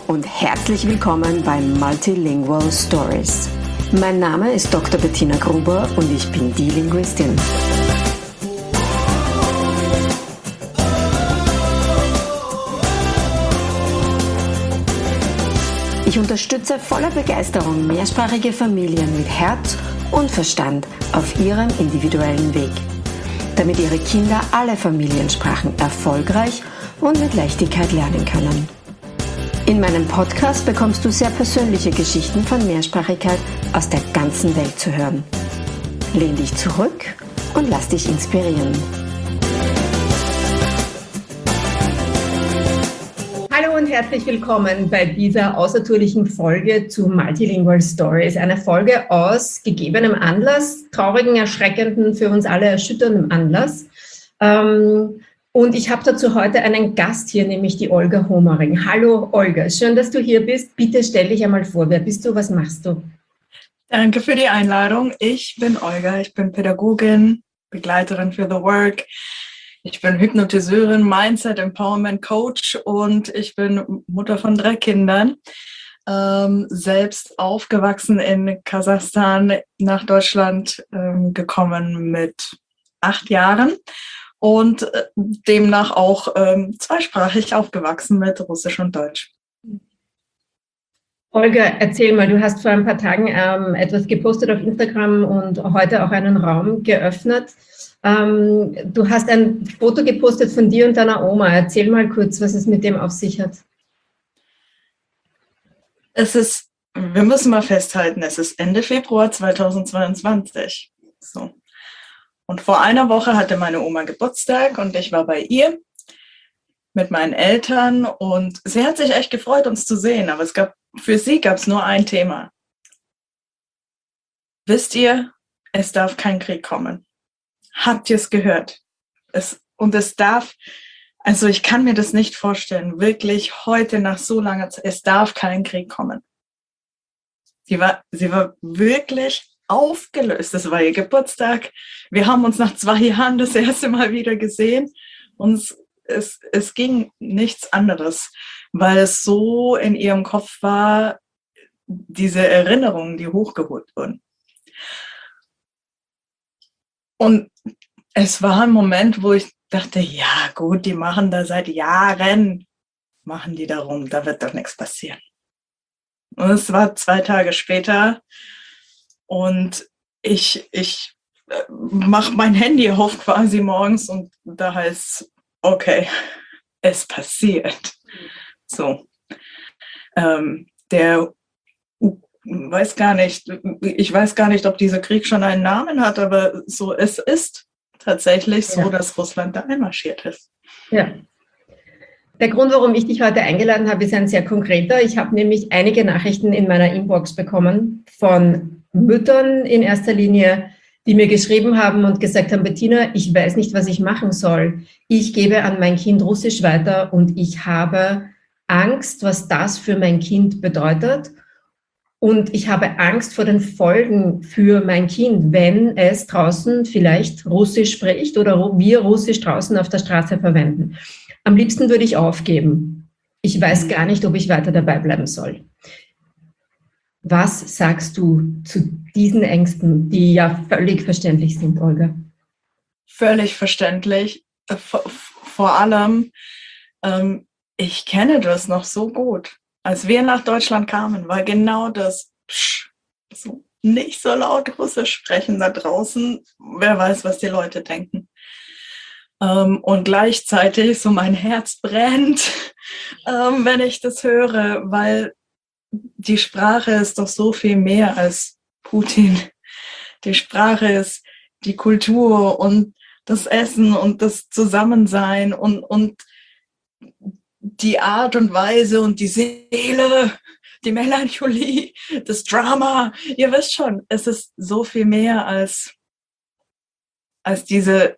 und herzlich willkommen bei Multilingual Stories. Mein Name ist Dr. Bettina Gruber und ich bin die Linguistin. Ich unterstütze voller Begeisterung mehrsprachige Familien mit Herz und Verstand auf ihrem individuellen Weg, damit ihre Kinder alle Familiensprachen erfolgreich und mit Leichtigkeit lernen können. In meinem Podcast bekommst du sehr persönliche Geschichten von Mehrsprachigkeit aus der ganzen Welt zu hören. Lehn dich zurück und lass dich inspirieren. Hallo und herzlich willkommen bei dieser außertourlichen Folge zu Multilingual Stories. Eine Folge aus gegebenem Anlass, traurigen, erschreckenden, für uns alle erschütterndem Anlass. Und ich habe dazu heute einen Gast hier, nämlich die Olga Homering. Hallo Olga, schön, dass du hier bist. Bitte stell dich einmal vor. Wer bist du, was machst du? Danke für die Einladung. Ich bin Olga, ich bin Pädagogin, Begleiterin für The Work. Ich bin Hypnotiseurin, Mindset Empowerment Coach und ich bin Mutter von 3 Kindern. Selbst aufgewachsen in Kasachstan, nach Deutschland gekommen mit 8 Jahren. Und demnach auch zweisprachig aufgewachsen mit Russisch und Deutsch. Olga, erzähl mal, du hast vor ein paar Tagen etwas gepostet auf Instagram und heute auch einen Raum geöffnet. Du hast ein Foto gepostet von dir und deiner Oma. Erzähl mal kurz, was es mit dem auf sich hat. Wir müssen mal festhalten, es ist Ende Februar 2022. So. Und vor einer Woche hatte meine Oma Geburtstag und ich war bei ihr mit meinen Eltern und sie hat sich echt gefreut, uns zu sehen, aber für sie gab es nur ein Thema. Wisst ihr, es darf kein Krieg kommen. Habt ihr es gehört? Ich kann mir das nicht vorstellen, wirklich heute nach so langer Zeit, es darf kein Krieg kommen. Sie war wirklich aufgelöst. Das war ihr Geburtstag. Wir haben uns nach 2 Jahren das erste Mal wieder gesehen. Und es ging nichts anderes, weil es so in ihrem Kopf war, diese Erinnerungen, die hochgeholt wurden. Und es war ein Moment, wo ich dachte, ja gut, die machen da seit Jahren, machen die darum, da wird doch nichts passieren. Und es war 2 Tage später, und ich mache mein Handy auf quasi morgens und da heißt, okay, es passiert. So. Ich weiß gar nicht, ob dieser Krieg schon einen Namen hat, aber so, es ist tatsächlich so, dass Russland da einmarschiert ist. Ja. Der Grund, warum ich dich heute eingeladen habe, ist ein sehr konkreter. Ich habe nämlich einige Nachrichten in meiner Inbox bekommen von Müttern in erster Linie, die mir geschrieben haben und gesagt haben, Bettina, ich weiß nicht, was ich machen soll. Ich gebe an mein Kind Russisch weiter und ich habe Angst, was das für mein Kind bedeutet. Und ich habe Angst vor den Folgen für mein Kind, wenn es draußen vielleicht Russisch spricht oder wir Russisch draußen auf der Straße verwenden. Am liebsten würde ich aufgeben. Ich weiß gar nicht, ob ich weiter dabei bleiben soll. Was sagst du zu diesen Ängsten, die ja völlig verständlich sind, Olga? Völlig verständlich. Vor allem, ich kenne das noch so gut. Als wir nach Deutschland kamen, war genau das, so nicht so laut Russisch sprechen da draußen. Wer weiß, was die Leute denken. Und gleichzeitig so mein Herz brennt, wenn ich das höre, weil die Sprache ist doch so viel mehr als Putin. Die Sprache ist die Kultur und das Essen und das Zusammensein und die Art und Weise und die Seele, die Melancholie, das Drama. Ihr wisst schon, es ist so viel mehr als diese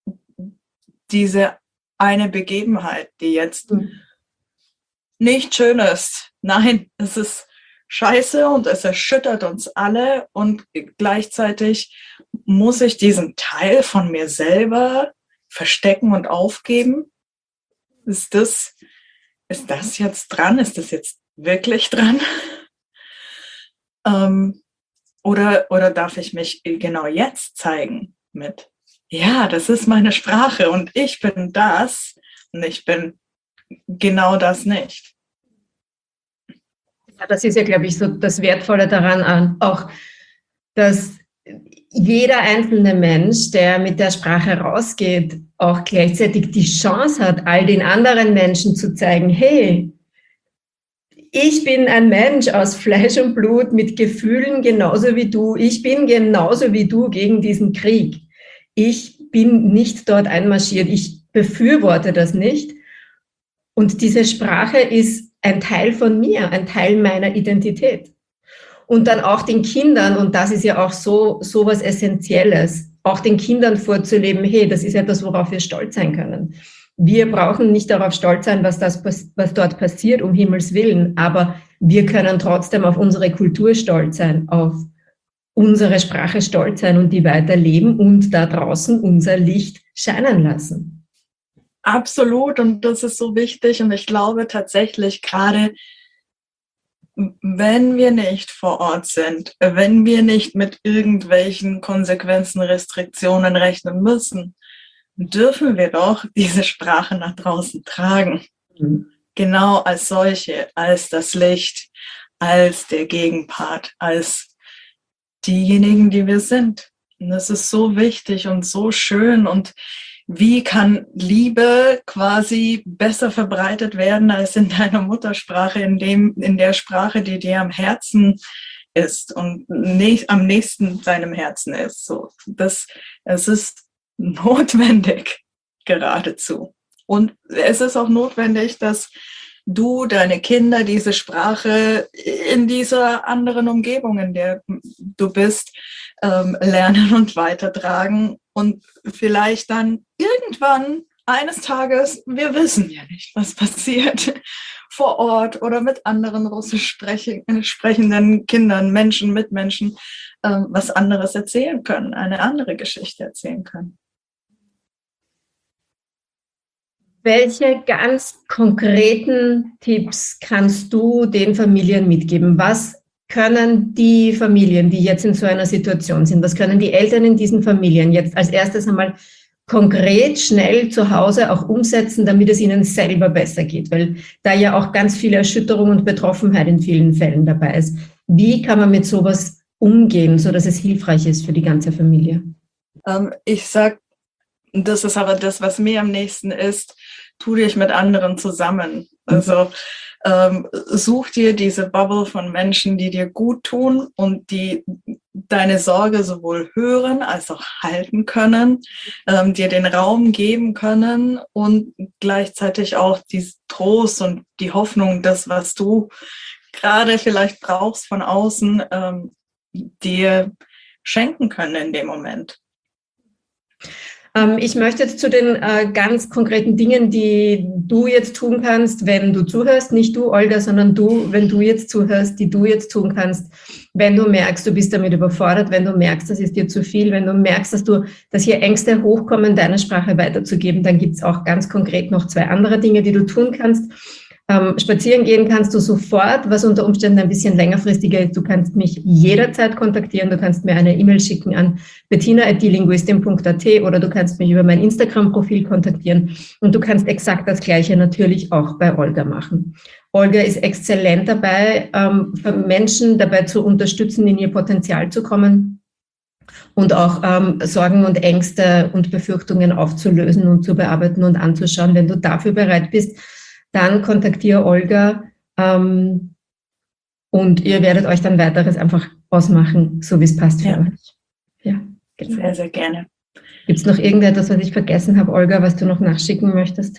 eine Begebenheit, die jetzt nicht schön ist. Nein, es ist scheiße und es erschüttert uns alle und gleichzeitig muss ich diesen Teil von mir selber verstecken und aufgeben. Ist das jetzt dran? Ist das jetzt wirklich dran? Oder darf ich mich genau jetzt zeigen mit, ja, das ist meine Sprache und ich bin das und ich bin genau das nicht. Ja, das ist ja, glaube ich, so das Wertvolle daran auch, dass jeder einzelne Mensch, der mit der Sprache rausgeht, auch gleichzeitig die Chance hat, all den anderen Menschen zu zeigen, hey, ich bin ein Mensch aus Fleisch und Blut mit Gefühlen genauso wie du. Ich bin genauso wie du gegen diesen Krieg. Ich bin nicht dort einmarschiert. Ich befürworte das nicht. Und diese Sprache ist ein Teil von mir, ein Teil meiner Identität. Und dann auch den Kindern, und das ist ja auch so was Essentielles, auch den Kindern vorzuleben, hey, das ist etwas, worauf wir stolz sein können. Wir brauchen nicht darauf stolz sein, was dort passiert, um Himmels Willen, aber wir können trotzdem auf unsere Kultur stolz sein, auf unsere Sprache stolz sein und die weiterleben und da draußen unser Licht scheinen lassen. Absolut, und das ist so wichtig, und ich glaube tatsächlich, gerade wenn wir nicht vor Ort sind, wenn wir nicht mit irgendwelchen Konsequenzen, Restriktionen rechnen müssen, dürfen wir doch diese Sprache nach draußen tragen. Mhm. Genau als solche, als das Licht, als der Gegenpart, als diejenigen, die wir sind. Und das ist so wichtig und so schön. Und wie kann Liebe quasi besser verbreitet werden als in deiner Muttersprache, in der Sprache, die dir am Herzen ist und am nächsten deinem Herzen ist. So, es ist notwendig geradezu. Und es ist auch notwendig, dass du, deine Kinder, diese Sprache in dieser anderen Umgebung, in der du bist, lernen und weitertragen und vielleicht dann irgendwann eines Tages, wir wissen ja nicht, was passiert, vor Ort oder mit anderen russisch sprechenden Kindern, Menschen, Mitmenschen, was anderes erzählen können, eine andere Geschichte erzählen können. Welche ganz konkreten Tipps kannst du den Familien mitgeben? Was können die Familien, die jetzt in so einer Situation sind, was können die Eltern in diesen Familien jetzt als erstes einmal konkret, schnell zu Hause auch umsetzen, damit es ihnen selber besser geht? Weil da ja auch ganz viel Erschütterung und Betroffenheit in vielen Fällen dabei ist. Wie kann man mit sowas umgehen, sodass es hilfreich ist für die ganze Familie? Ich sage, das ist aber das, was mir am nächsten ist, tu dich mit anderen zusammen. Also such dir diese Bubble von Menschen, die dir gut tun und die deine Sorge sowohl hören als auch halten können, dir den Raum geben können und gleichzeitig auch diesen Trost und die Hoffnung, das, was du gerade vielleicht brauchst von außen, dir schenken können in dem Moment. Ich möchte jetzt zu den ganz konkreten Dingen, die du jetzt tun kannst, wenn du zuhörst, nicht du, Olga, sondern du, wenn du jetzt zuhörst, die du jetzt tun kannst, wenn du merkst, du bist damit überfordert, wenn du merkst, das ist dir zu viel, wenn du merkst, dass hier Ängste hochkommen, deine Sprache weiterzugeben, dann gibt es auch ganz konkret noch 2 andere Dinge, die du tun kannst. Spazieren gehen kannst du sofort, was unter Umständen ein bisschen längerfristiger ist. Du kannst mich jederzeit kontaktieren. Du kannst mir eine E-Mail schicken an bettina@dielinguistin.at oder du kannst mich über mein Instagram-Profil kontaktieren. Und du kannst exakt das Gleiche natürlich auch bei Olga machen. Olga ist exzellent dabei, Menschen dabei zu unterstützen, in ihr Potenzial zu kommen und auch Sorgen und Ängste und Befürchtungen aufzulösen und zu bearbeiten und anzuschauen. Wenn du dafür bereit bist, dann kontaktiere Olga und ihr werdet euch dann weiteres einfach ausmachen, so wie es passt für euch. Ja, genau. Sehr, sehr gerne. Gibt es noch irgendetwas, was ich vergessen habe, Olga, was du noch nachschicken möchtest?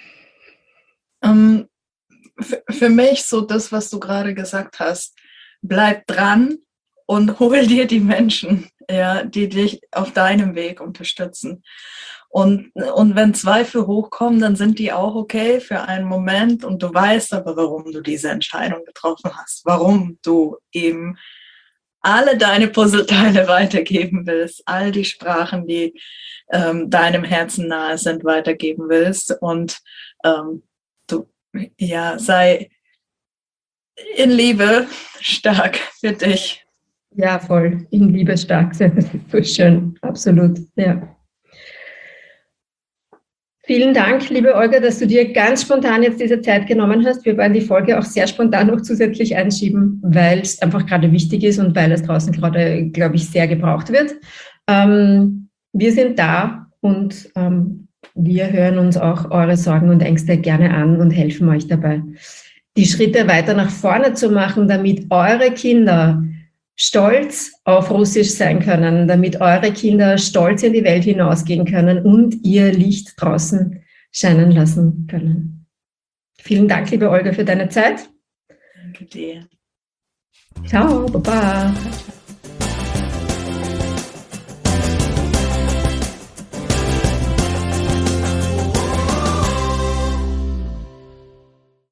Für mich so das, was du gerade gesagt hast, bleib dran und hol dir die Menschen, ja, die dich auf deinem Weg unterstützen. Und wenn Zweifel hochkommen, dann sind die auch okay für einen Moment und du weißt aber, warum du diese Entscheidung getroffen hast, warum du eben alle deine Puzzleteile weitergeben willst, all die Sprachen, die deinem Herzen nahe sind, weitergeben willst und du, ja, sei in Liebe stark für dich. Ja, voll. In Liebe stark sein. Das ist so schön. Absolut. Ja. Vielen Dank, liebe Olga, dass du dir ganz spontan jetzt diese Zeit genommen hast. Wir werden die Folge auch sehr spontan noch zusätzlich einschieben, weil es einfach gerade wichtig ist und weil es draußen gerade, glaube ich, sehr gebraucht wird. Wir sind da und wir hören uns auch eure Sorgen und Ängste gerne an und helfen euch dabei, die Schritte weiter nach vorne zu machen, damit eure Kinder stolz auf Russisch sein können, damit eure Kinder stolz in die Welt hinausgehen können und ihr Licht draußen scheinen lassen können. Vielen Dank, liebe Olga, für deine Zeit. Danke dir. Ciao, Baba.